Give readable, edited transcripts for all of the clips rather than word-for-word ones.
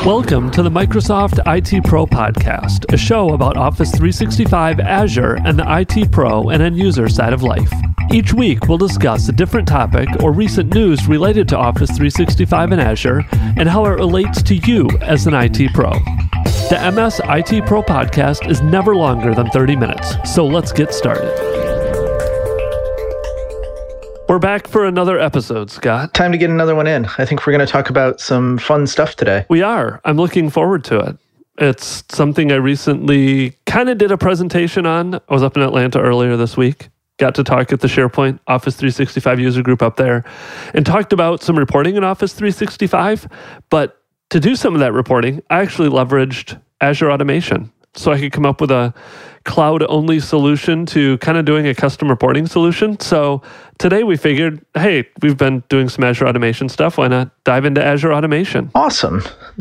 Welcome to the Microsoft IT Pro Podcast, a show about Office 365, Azure, and the IT Pro and end user side of life. Each week, we'll discuss a different topic or recent news related to Office 365 and Azure and how it relates to you as an IT Pro. The MS IT Pro Podcast is never longer than 30 minutes, so let's get started. We're back for another episode, Scott. Time to get another one in. I think we're going to talk about some fun stuff today. We are. I'm looking forward to it. It's something I recently kind of did a presentation on. I was up in Atlanta earlier this week. Got to talk at the SharePoint Office 365 user group up there and talked about some reporting in Office 365. But to do some of that reporting, I actually leveraged Azure Automation. So I could come up with a cloud-only solution to kind of doing a custom reporting solution. So today we figured, hey, we've been doing some Azure Automation stuff. Why not dive into Azure Automation? Awesome.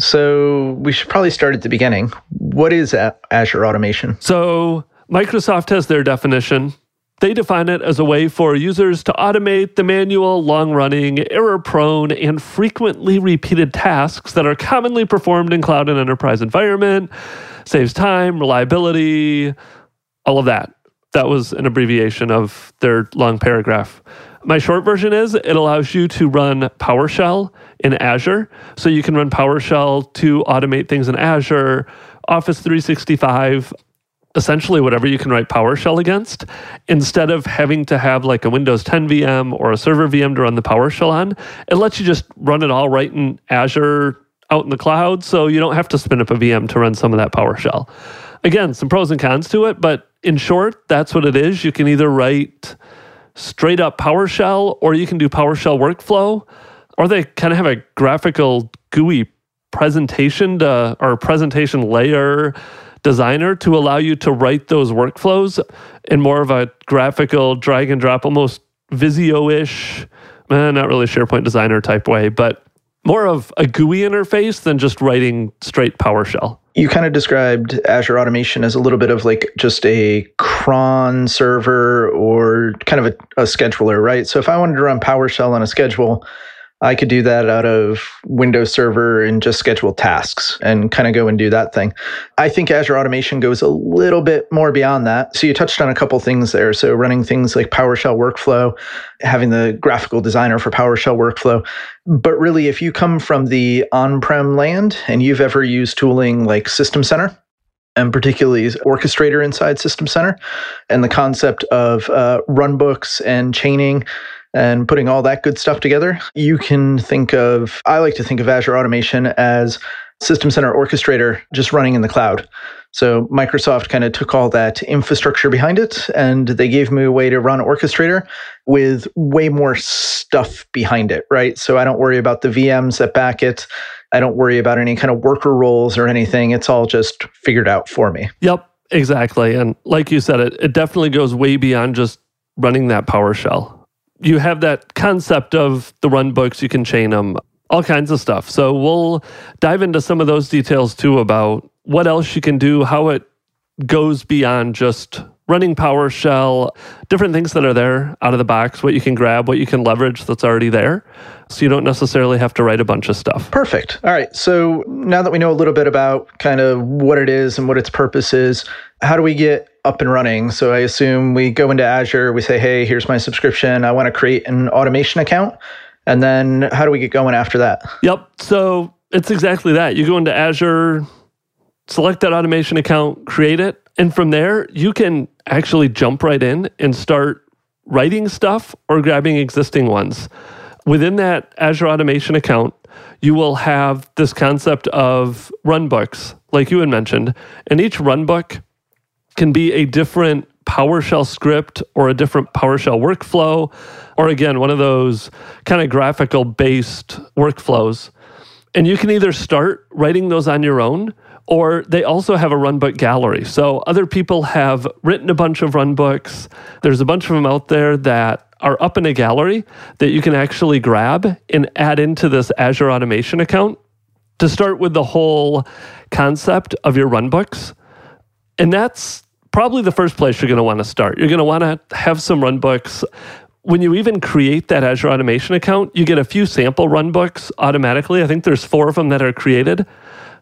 So we should probably start at the beginning. What is Azure Automation? So Microsoft has their definition. They define it as a way for users to automate the manual, long-running, error-prone, and frequently repeated tasks that are commonly performed in cloud and enterprise environment. Saves time, reliability, all of that. That was an abbreviation of their long paragraph. My short version is it allows you to run PowerShell in Azure. So you can run PowerShell to automate things in Azure, Office 365, essentially whatever you can write PowerShell against, instead of having to have like a Windows 10 VM or a server VM to run the PowerShell on. It lets you just run it all right in Azure out in the cloud, so you don't have to spin up a VM to run some of that PowerShell. Again, some pros and cons to it, but in short, that's what it is. You can either write straight up PowerShell, or you can do PowerShell workflow, or they kind of have a graphical GUI presentation or presentation layer designer to allow you to write those workflows in more of a graphical drag and drop, almost Visio-ish, not really SharePoint designer type way, but more of a GUI interface than just writing straight PowerShell. You kind of described Azure Automation as a little bit of like just a cron server or kind of a scheduler, right? So if I wanted to run PowerShell on a schedule, I could do that out of Windows Server and just schedule tasks and kind of go and do that thing. I think Azure Automation goes a little bit more beyond that. So you touched on a couple things there. So running things like PowerShell workflow, having the graphical designer for PowerShell workflow. But really, if you come from the on-prem land and you've ever used tooling like System Center, and particularly Orchestrator inside System Center, and the concept of runbooks and chaining, and putting all that good stuff together, you can I like to think of Azure Automation as System Center Orchestrator just running in the cloud. So Microsoft kind of took all that infrastructure behind it, and they gave me a way to run Orchestrator with way more stuff behind it, right? So I don't worry about the VMs that back it. I don't worry about any kind of worker roles or anything. It's all just figured out for me. Yep, exactly. And like you said, it definitely goes way beyond just running that PowerShell. You have that concept of the runbooks, you can chain them, all kinds of stuff. So we'll dive into some of those details too about what else you can do, how it goes beyond just running PowerShell, different things that are there out of the box, what you can grab, what you can leverage that's already there. So you don't necessarily have to write a bunch of stuff. Perfect. All right. So now that we know a little bit about kind of what it is and what its purpose is, how do we get up and running? So I assume we go into Azure, we say, hey, here's my subscription. I want to create an automation account. And then how do we get going after that? Yep. So it's exactly that. You go into Azure, select that automation account, create it. And from there, you can actually jump right in and start writing stuff or grabbing existing ones. Within that Azure Automation account, you will have this concept of runbooks, like you had mentioned. And each runbook can be a different PowerShell script or a different PowerShell workflow, or again, one of those kind of graphical-based workflows. And you can either start writing those on your own, or they also have a runbook gallery. So other people have written a bunch of runbooks. There's a bunch of them out there that are up in a gallery that you can actually grab and add into this Azure Automation account to start with the whole concept of your runbooks. And that's probably the first place you're going to want to start. You're going to want to have some runbooks. When you even create that Azure Automation account, you get a few sample runbooks automatically. I think there's 4 of them that are created.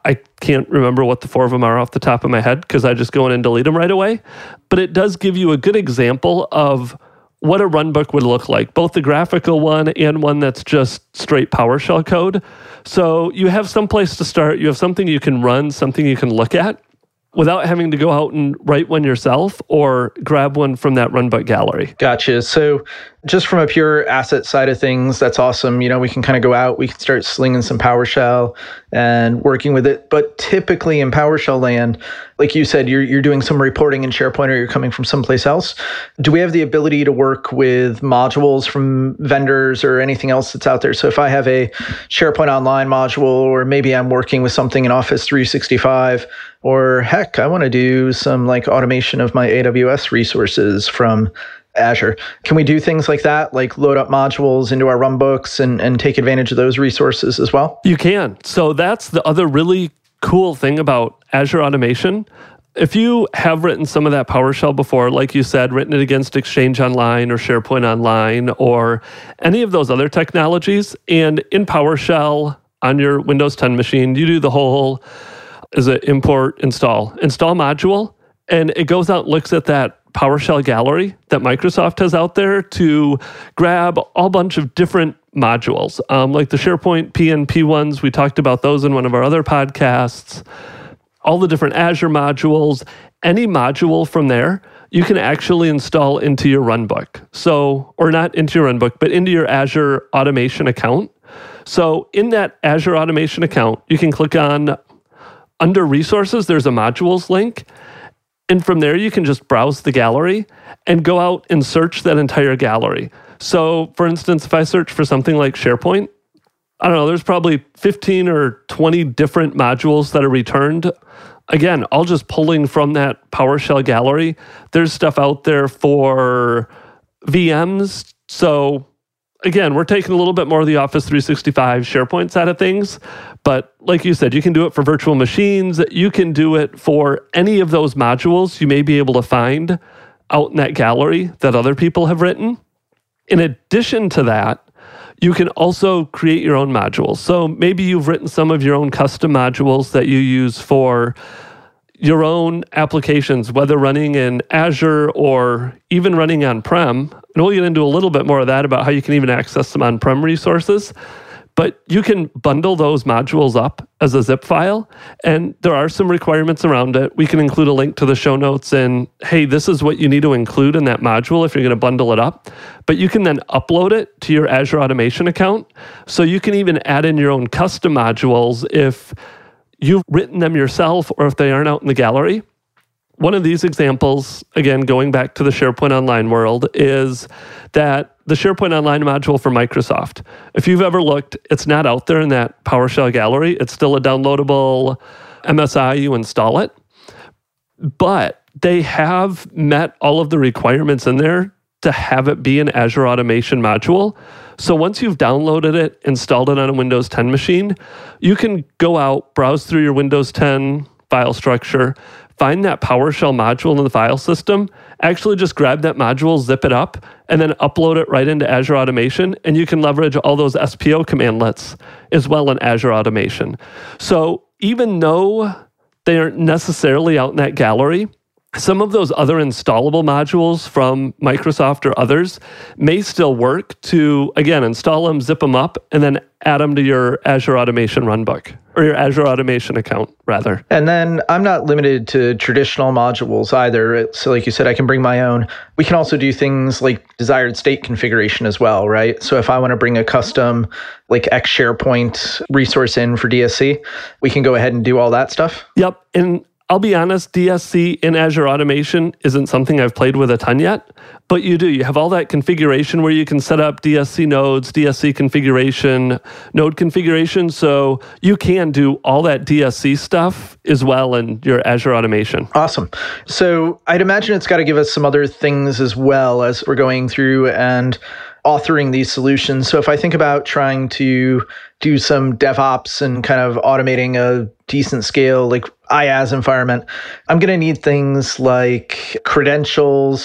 I can't remember what the 4 of them are off the top of my head because I just go in and delete them right away. But it does give you a good example of what a runbook would look like, both the graphical one and one that's just straight PowerShell code. So you have some place to start. You have something you can run, something you can look at without having to go out and write one yourself or grab one from that runbook gallery. Gotcha. So just from a pure asset side of things, that's awesome. We can kind of go out, we can start slinging some PowerShell and working with it. But typically in PowerShell land, like you said, you're doing some reporting in SharePoint or you're coming from someplace else. Do we have the ability to work with modules from vendors or anything else that's out there? So if I have a SharePoint Online module, or maybe I'm working with something in Office 365, or heck, I want to do some like automation of my AWS resources from Azure. Can we do things like that, like load up modules into our runbooks and take advantage of those resources as well? You can. So that's the other really cool thing about Azure Automation. If you have written some of that PowerShell before, like you said, written it against Exchange Online or SharePoint Online or any of those other technologies, and in PowerShell on your Windows 10 machine, you do the whole import, install module, and it goes out and looks at that PowerShell gallery that Microsoft has out there to grab a bunch of different modules, like the SharePoint PNP ones. We talked about those in one of our other podcasts. All the different Azure modules, any module from there, you can actually install into your runbook. So, or not into your runbook, but into your Azure Automation account. So in that Azure Automation account, you can click on, under Resources, there's a Modules link. And from there, you can just browse the gallery and go out and search that entire gallery. So for instance, if I search for something like SharePoint, I don't know, there's probably 15 or 20 different modules that are returned. Again, all just pulling from that PowerShell gallery. There's stuff out there for VMs. So again, we're taking a little bit more of the Office 365 SharePoint side of things. But like you said, you can do it for virtual machines. You can do it for any of those modules you may be able to find out in that gallery that other people have written. In addition to that, you can also create your own modules. So maybe you've written some of your own custom modules that you use for your own applications, whether running in Azure or even running on-prem. And we'll get into a little bit more of that about how you can even access some on-prem resources. But you can bundle those modules up as a zip file, and there are some requirements around it. We can include a link to the show notes and, hey, this is what you need to include in that module if you're going to bundle it up. But you can then upload it to your Azure Automation account. So you can even add in your own custom modules if you've written them yourself or if they aren't out in the gallery. One of these examples, again, going back to the SharePoint Online world, is that the SharePoint Online module for Microsoft. If you've ever looked, it's not out there in that PowerShell gallery. It's still a downloadable MSI. You install it. But they have met all of the requirements in there to have it be an Azure Automation module. So once you've downloaded it, installed it on a Windows 10 machine, you can go out, browse through your Windows 10 file structure, find that PowerShell module in the file system, actually just grab that module, zip it up, and then upload it right into Azure Automation, and you can leverage all those SPO commandlets as well in Azure Automation. So even though they aren't necessarily out in that gallery, some of those other installable modules from Microsoft or others may still work to, again, install them, zip them up, and then add them to your Azure Automation runbook, or your Azure Automation account, rather. And then I'm not limited to traditional modules either. So like you said, I can bring my own. We can also do things like desired state configuration as well, right? So if I want to bring a custom like X SharePoint resource in for DSC, we can go ahead and do all that stuff. Yep. And I'll be honest, DSC in Azure Automation isn't something I've played with a ton yet, but you do. You have all that configuration where you can set up DSC nodes, DSC configuration, node configuration, so you can do all that DSC stuff as well in your Azure Automation. Awesome. So I'd imagine it's got to give us some other things as well as we're going through and authoring these solutions. So if I think about trying to do some DevOps and kind of automating a decent scale, like IaaS environment, I'm going to need things like credentials,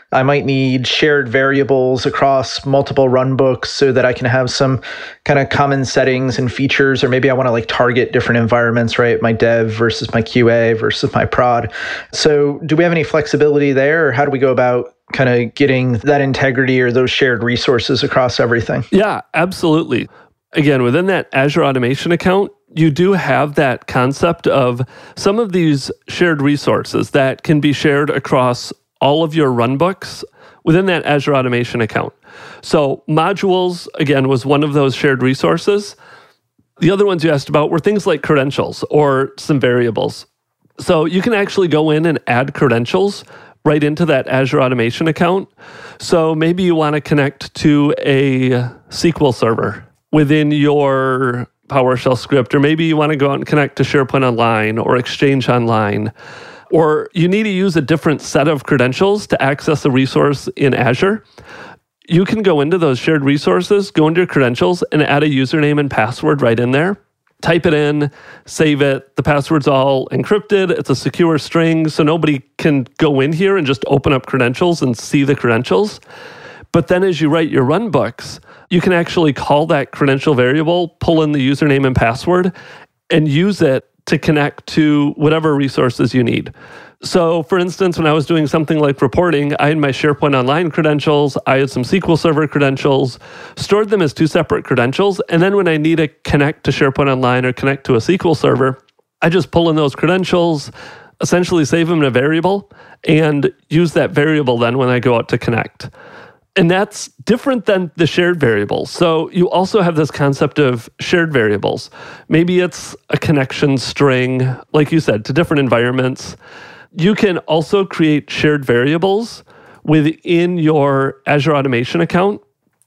I might need shared variables across multiple runbooks so that I can have some kind of common settings and features, or maybe I want to like target different environments, right? My dev versus my QA versus my prod. So do we have any flexibility there, or how do we go about kind of getting that integrity or those shared resources across everything? Yeah, absolutely. Again, within that Azure Automation account, you do have that concept of some of these shared resources that can be shared across all of your runbooks within that Azure Automation account. So modules, again, was one of those shared resources. The other ones you asked about were things like credentials or some variables. So you can actually go in and add credentials right into that Azure Automation account. So maybe you want to connect to a SQL server within your PowerShell script, or maybe you want to go out and connect to SharePoint Online or Exchange Online, or you need to use a different set of credentials to access a resource in Azure. You can go into those shared resources, go into your credentials, and add a username and password right in there. Type it in, save it. The password's all encrypted. It's a secure string, so nobody can go in here and just open up credentials and see the credentials. But then as you write your runbooks, you can actually call that credential variable, pull in the username and password, and use it to connect to whatever resources you need. So for instance, when I was doing something like reporting, I had my SharePoint Online credentials, I had some SQL Server credentials, stored them as two separate credentials, and then when I need to connect to SharePoint Online or connect to a SQL Server, I just pull in those credentials, essentially save them in a variable, and use that variable then when I go out to connect. And that's different than the shared variables. So you also have this concept of shared variables. Maybe it's a connection string, like you said, to different environments. You can also create shared variables within your Azure Automation account.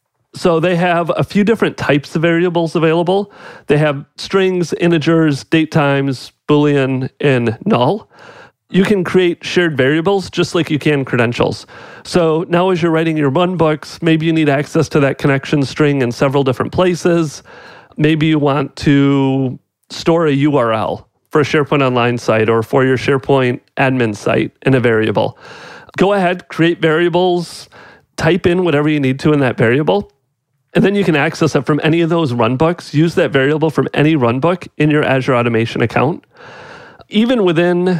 So they have a few different types of variables available. They have strings, integers, date times, Boolean, and null. You can create shared variables just like you can credentials. So now as you're writing your runbooks, maybe you need access to that connection string in several different places. Maybe you want to store a URL for a SharePoint Online site or for your SharePoint admin site in a variable. Go ahead, create variables, type in whatever you need to in that variable, and then you can access it from any of those runbooks. Use that variable from any runbook in your Azure Automation account. Even within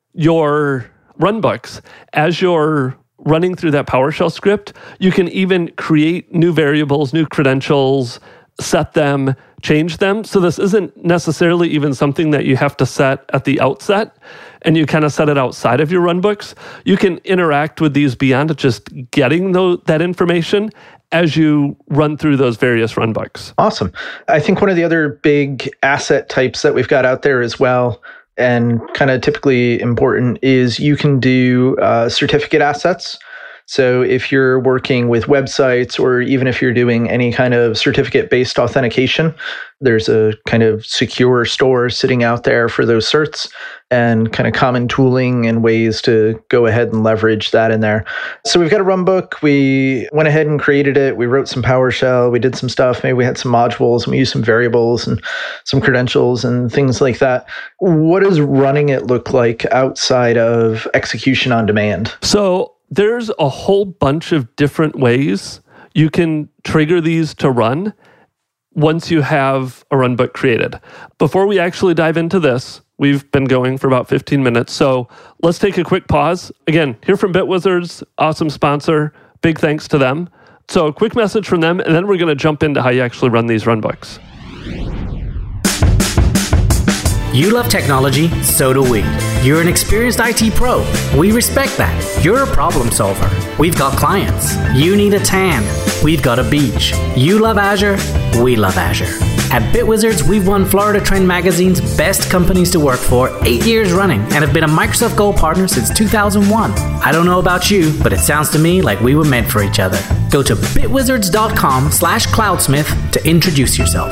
your runbooks, as you're running through that PowerShell script, you can even create new variables, new credentials, set them, change them. So this isn't necessarily even something that you have to set at the outset, and you kind of set it outside of your runbooks. You can interact with these beyond just getting that information as you run through those various runbooks. Awesome. I think one of the other big asset types that we've got out there as well, and kind of typically important, is you can do certificate assets. So if you're working with websites, or even if you're doing any kind of certificate-based authentication, there's a kind of secure store sitting out there for those certs, and kind of common tooling and ways to go ahead and leverage that in there. So we've got a runbook. We went ahead and created it. We wrote some PowerShell. We did some stuff. Maybe we had some modules, and we used some variables and some credentials and things like that. What does running it look like outside of execution on demand? So there's a whole bunch of different ways you can trigger these to run once you have a runbook created. Before we actually dive into this, we've been going for about 15 minutes, so let's take a quick pause. Again, hear from BitWizards, awesome sponsor. Big thanks to them. So a quick message from them, and then we're going to jump into how you actually run these runbooks. You love technology, so do we. You're an experienced IT pro. We respect that. You're a problem solver. We've got clients. You need a tan. We've got a beach. You love Azure. We love Azure. At BitWizards, we've won Florida Trend Magazine's Best Companies to Work For 8 years running and have been a Microsoft Gold partner since 2001. I don't know about you, but it sounds to me like we were meant for each other. Go to bitwizards.com/cloudsmith to introduce yourself.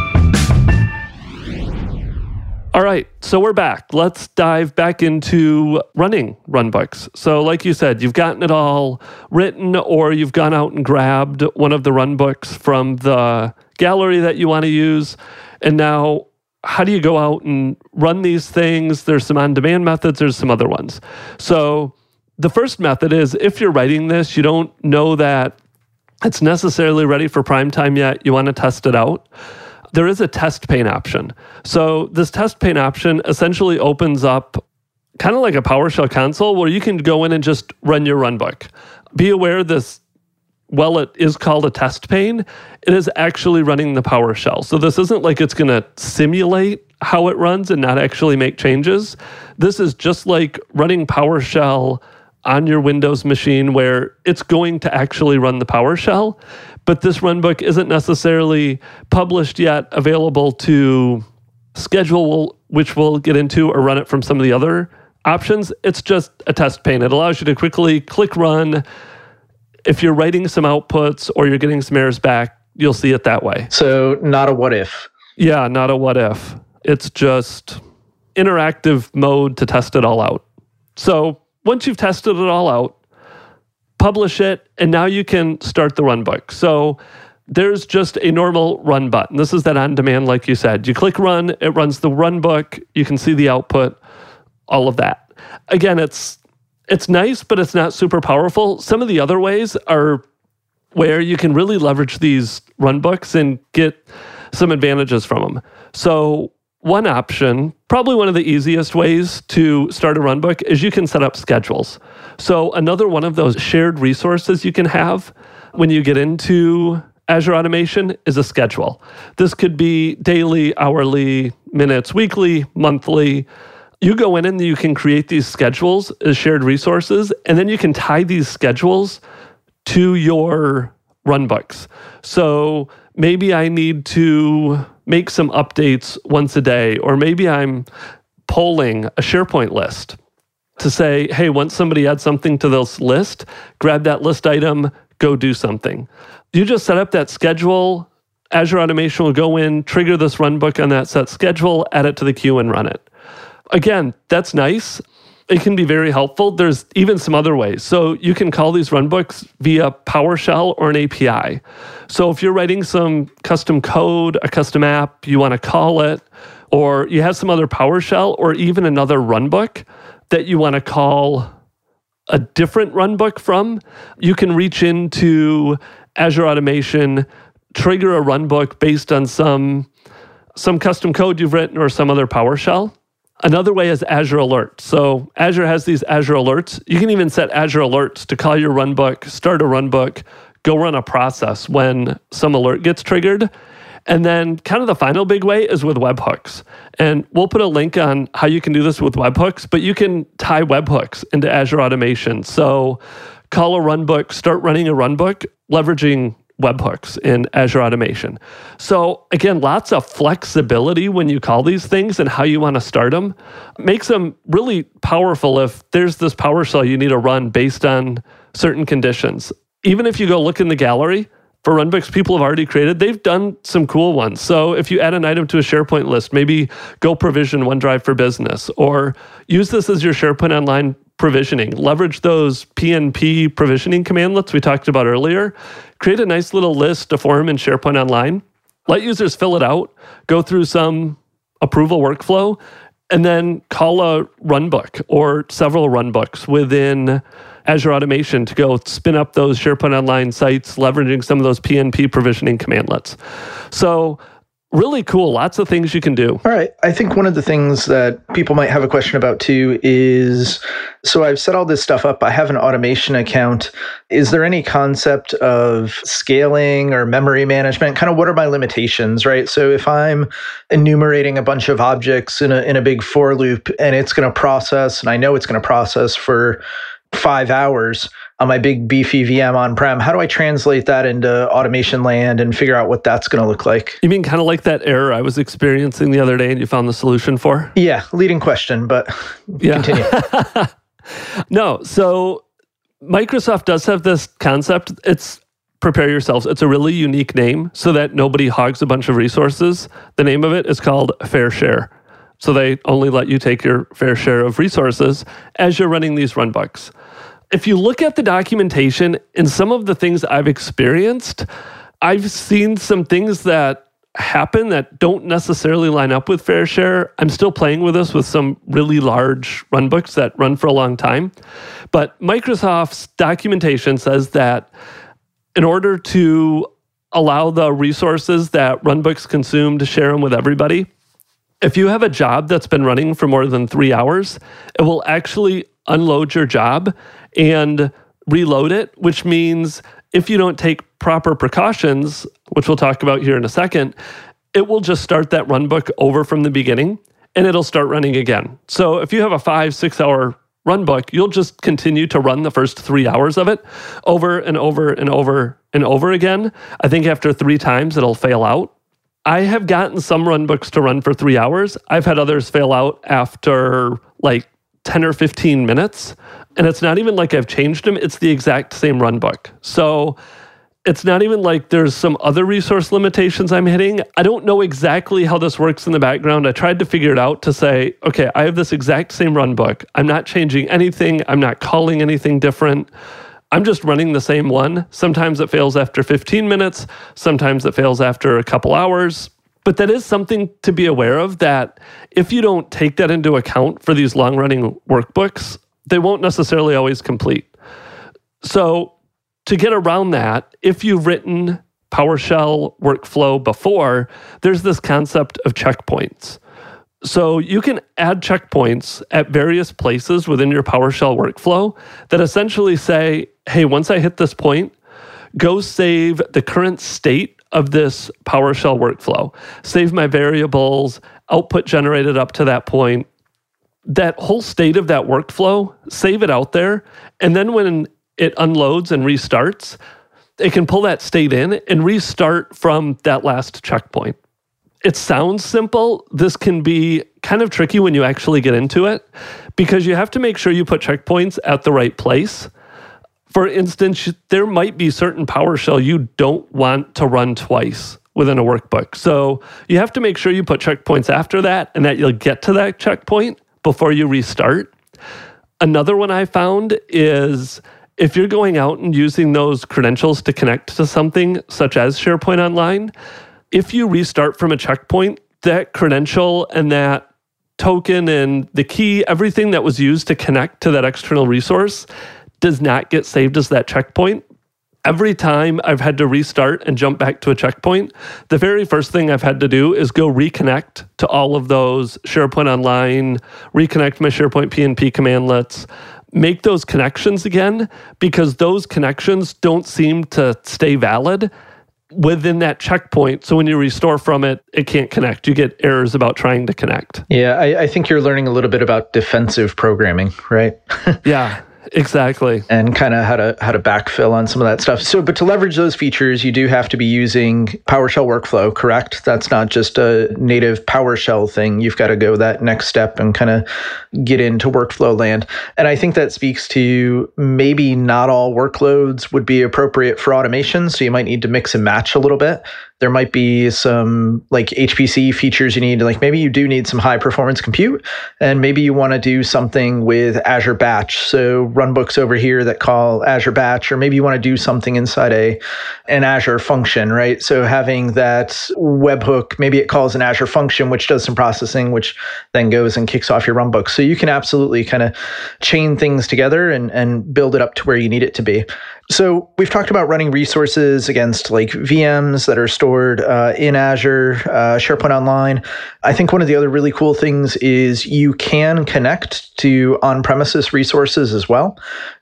All right, so we're back. Let's dive back into running runbooks. So like you said, you've gotten it all written, or you've gone out and grabbed one of the runbooks from the gallery that you want to use. And now, how do you go out and run these things? There's some on-demand methods, there's some other ones. So the first method is if you're writing this, you don't know that it's necessarily ready for prime time yet, you want to test it out. There is a test pane option. So this test pane option essentially opens up kind of like a PowerShell console where you can go in and just run your runbook. Be aware this, while it is called a test pane, it is actually running the PowerShell. So this isn't like it's going to simulate how it runs and not actually make changes. This is just like running PowerShell on your Windows machine where it's going to actually run the PowerShell, but this runbook isn't necessarily published yet, available to schedule, which we'll get into, or run it from some of the other options. It's just a test pane. It allows you to quickly click run. If you're writing some outputs or you're getting some errors back, you'll see it that way. So not a what if. Yeah, not a what if. It's just interactive mode to test it all out. So once you've tested it all out, publish it, and now you can start the runbook. So there's just a normal run button. This is that on demand, like you said. You click run, it runs the runbook. You can see the output, all of that. Again, it's nice, but it's not super powerful. Some of the other ways are where you can really leverage these runbooks and get some advantages from them. So one option, probably one of the easiest ways to start a runbook, is you can set up schedules. So another one of those shared resources you can have when you get into Azure Automation is a schedule. This could be daily, hourly, minutes, weekly, monthly. You go in and you can create these schedules as shared resources, and then you can tie these schedules to your runbooks. So maybe I need to make some updates once a day, or maybe I'm polling a SharePoint list to say, hey, once somebody adds something to this list, grab that list item, go do something. You just set up that schedule. Azure Automation will go in, trigger this runbook on that set schedule, add it to the queue, and run it. Again, that's nice. It can be very helpful. There's even some other ways. So you can call these runbooks via PowerShell or an API. So if you're writing some custom code, a custom app, you want to call it, or you have some other PowerShell or even another runbook that you want to call a different runbook from, you can reach into Azure Automation, trigger a runbook based on some custom code you've written or some other PowerShell. Another way is Azure Alerts. So Azure has these Azure Alerts. You can even set Azure Alerts to call your runbook, start a runbook, go run a process when some alert gets triggered. And then kind of the final big way is with webhooks. And we'll put a link on how you can do this with webhooks, but you can tie webhooks into Azure Automation. So call a runbook, start running a runbook, leveraging webhooks in Azure Automation. So again, lots of flexibility when you call these things and how you want to start them. Makes them really powerful if there's this PowerShell you need to run based on certain conditions. Even if you go look in the gallery for runbooks people have already created, they've done some cool ones. So if you add an item to a SharePoint list, maybe go provision OneDrive for Business, or use this as your SharePoint Online provisioning. Leverage those PNP provisioning commandlets we talked about earlier. Create a nice little list, a form in SharePoint Online. Let users fill it out, go through some approval workflow, and then call a runbook or several runbooks within Azure Automation to go spin up those SharePoint Online sites, leveraging some of those PNP provisioning commandlets. So really cool. Lots of things you can do. All right. I think one of the things that people might have a question about too is, so I've set all this stuff up. I have an automation account. Is there any concept of scaling or memory management? Kind of what are my limitations, right? So if I'm enumerating a bunch of objects in a big for loop and it's going to process, and I know it's going to process for 5 hours on my big beefy VM on-prem, how do I translate that into automation land and figure out what that's going to look like? You mean kind of like that error I was experiencing the other day and you found the solution for? Yeah, leading question, but continue. No, so Microsoft does have this concept. It's prepare yourselves. It's a really unique name so that nobody hogs a bunch of resources. The name of it is called Fair Share. So they only let you take your fair share of resources as you're running these runbooks. If you look at the documentation and some of the things I've experienced, I've seen some things that happen that don't necessarily line up with fair share. I'm still playing with this with some really large runbooks that run for a long time. But Microsoft's documentation says that in order to allow the resources that runbooks consume to share them with everybody, if you have a job that's been running for more than 3 hours, it will actually unload your job and reload it, which means if you don't take proper precautions, which we'll talk about here in a second, it will just start that runbook over from the beginning and it'll start running again. So if you have a 5-6 hour runbook, you'll just continue to run the first 3 hours of it over and over and over and over again. I think after 3 times, it'll fail out. I have gotten some runbooks to run for 3 hours. I've had others fail out after like 10 or 15 minutes. And it's not even like I've changed them. It's the exact same runbook. So it's not even like there's some other resource limitations I'm hitting. I don't know exactly how this works in the background. I tried to figure it out to say, okay, I have this exact same runbook. I'm not changing anything. I'm not calling anything different. I'm just running the same one. Sometimes it fails after 15 minutes. Sometimes it fails after a couple hours. But that is something to be aware of, that if you don't take that into account for these long-running workbooks, they won't necessarily always complete. So to get around that, if you've written PowerShell workflow before, there's this concept of checkpoints. So you can add checkpoints at various places within your PowerShell workflow that essentially say, hey, once I hit this point, go save the current state of this PowerShell workflow. Save my variables, output generated up to that point. That whole state of that workflow, save it out there, and then when it unloads and restarts, it can pull that state in and restart from that last checkpoint. It sounds simple. This can be kind of tricky when you actually get into it because you have to make sure you put checkpoints at the right place. For instance, there might be certain PowerShell you don't want to run twice within a workbook. So you have to make sure you put checkpoints after that and that you'll get to that checkpoint before you restart. Another one I found is if you're going out and using those credentials to connect to something such as SharePoint Online, if you restart from a checkpoint, that credential and that token and the key, everything that was used to connect to that external resource does not get saved as that checkpoint. Every time I've had to restart and jump back to a checkpoint, the very first thing I've had to do is go reconnect to all of those SharePoint Online, reconnect my SharePoint PnP commandlets, make those connections again, because those connections don't seem to stay valid within that checkpoint. So when you restore from it, it can't connect. You get errors about trying to connect. Yeah, I think you're learning a little bit about defensive programming, right? Yeah. Exactly. And kind of how to backfill on some of that stuff. So, but to leverage those features, you do have to be using PowerShell workflow, correct? That's not just a native PowerShell thing. You've got to go that next step and kind of get into workflow land. And I think that speaks to maybe not all workloads would be appropriate for automation. So you might need to mix and match a little bit. There might be some like HPC features you need, like maybe you do need some high performance compute, and maybe you want to do something with Azure Batch. So runbooks over here that call Azure Batch, or maybe you want to do something inside an Azure function, right? So having that webhook, maybe it calls an Azure function, which does some processing, which then goes and kicks off your runbook. So you can absolutely kind of chain things together and build it up to where you need it to be. So we've talked about running resources against like VMs that are stored in Azure, SharePoint Online. I think one of the other really cool things is you can connect to on-premises resources as well.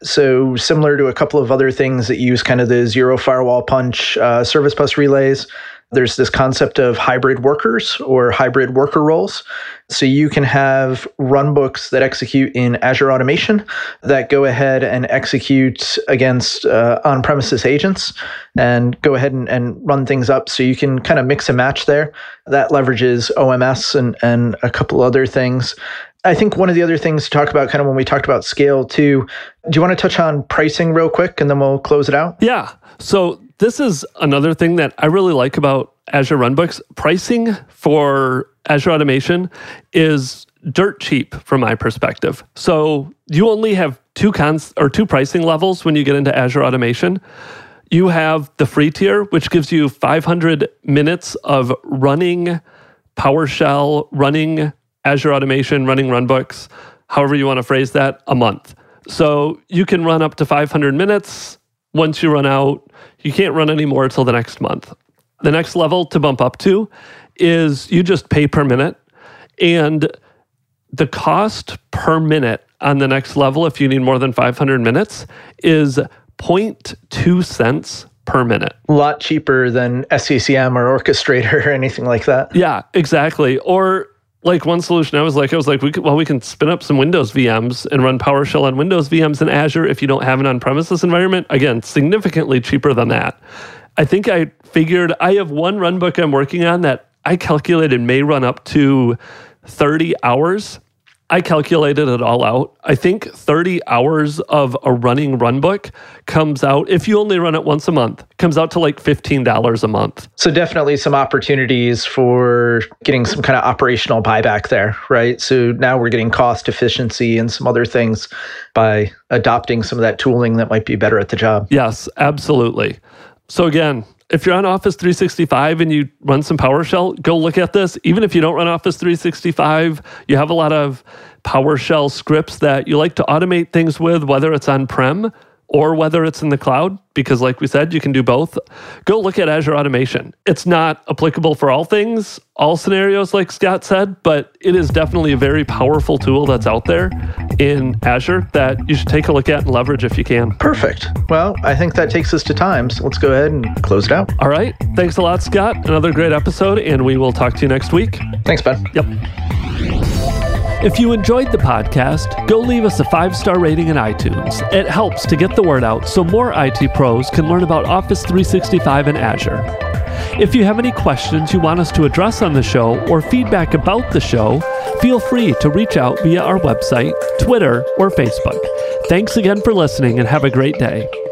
So similar to a couple of other things that use kind of the zero firewall punch service bus relays, there's this concept of hybrid workers or hybrid worker roles. So you can have runbooks that execute in Azure Automation that go ahead and execute against on-premises agents and go ahead and run things up. So you can kind of mix and match there. That leverages OMS and a couple other things. I think one of the other things to talk about kind of when we talked about scale too, do you want to touch on pricing real quick and then we'll close it out? Yeah. So this is another thing that I really like about Azure Runbooks. Pricing for Azure Automation is dirt cheap from my perspective. So you only have two pricing levels when you get into Azure Automation. You have the free tier, which gives you 500 minutes of running PowerShell, running Azure Automation, running runbooks, however you want to phrase that, a month. So you can run up to 500 minutes. Once you run out, you can't run any more until the next month. The next level to bump up to is you just pay per minute. And the cost per minute on the next level, if you need more than 500 minutes, is 0.2 cents per minute. A lot cheaper than SCCM or Orchestrator or anything like that. Yeah, exactly. Or like one solution, I was like, we can spin up some Windows VMs and run PowerShell on Windows VMs in Azure if you don't have an on-premises environment. Again, significantly cheaper than that. I think I figured I have one runbook I'm working on that I calculated may run up to 30 hours. I calculated it all out. I think 30 hours of a running runbook comes out, if you only run it once a month, comes out to like $15 a month. So definitely some opportunities for getting some kind of operational buyback there, right? So now we're getting cost efficiency and some other things by adopting some of that tooling that might be better at the job. Yes, absolutely. So again, if you're on Office 365 and you run some PowerShell, go look at this. Even if you don't run Office 365, you have a lot of PowerShell scripts that you like to automate things with, whether it's on-prem or whether it's in the cloud, because like we said, you can do both. Go look at Azure Automation. It's not applicable for all things, all scenarios like Scott said, but it is definitely a very powerful tool that's out there in Azure that you should take a look at and leverage if you can. Perfect. Well, I think that takes us to time, so let's go ahead and close it out. All right. Thanks a lot, Scott. Another great episode, and we will talk to you next week. Thanks, Ben. Yep. If you enjoyed the podcast, go leave us a 5-star rating in iTunes. It helps to get the word out so more IT pros can learn about Office 365 and Azure. If you have any questions you want us to address on the show or feedback about the show, feel free to reach out via our website, Twitter, or Facebook. Thanks again for listening and have a great day.